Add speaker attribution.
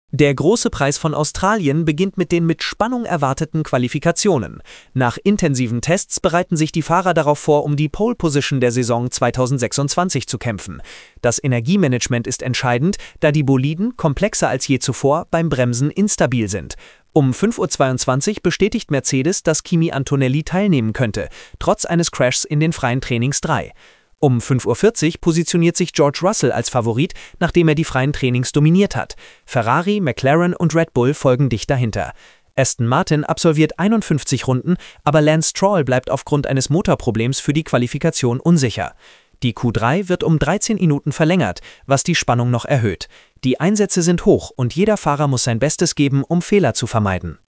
Speaker 1: Der große Preis von Australien beginnt mit den mit Spannung erwarteten Qualifikationen. Nach intensiven Tests bereiten sich die Fahrer darauf vor, um die Pole Position der Saison 2026 zu kämpfen. Das Energiemanagement ist entscheidend, da die Boliden, komplexer als je zuvor, beim Bremsen instabil sind. Um 5:22 Uhr bestätigt Mercedes, dass Kimi Antonelli teilnehmen könnte, trotz eines Crashs in den freien Trainings 3. Um 5:40 Uhr positioniert sich George Russell als Favorit, nachdem er die freien Trainings dominiert hat. Ferrari, McLaren und Red Bull folgen dicht dahinter. Aston Martin absolviert 51 Runden, aber Lance Stroll bleibt aufgrund eines Motorproblems für die Qualifikation unsicher. Die Q3 wird um 13 Minuten verlängert, was die Spannung noch erhöht. Die Einsätze sind hoch und jeder Fahrer muss sein Bestes geben, um Fehler zu vermeiden.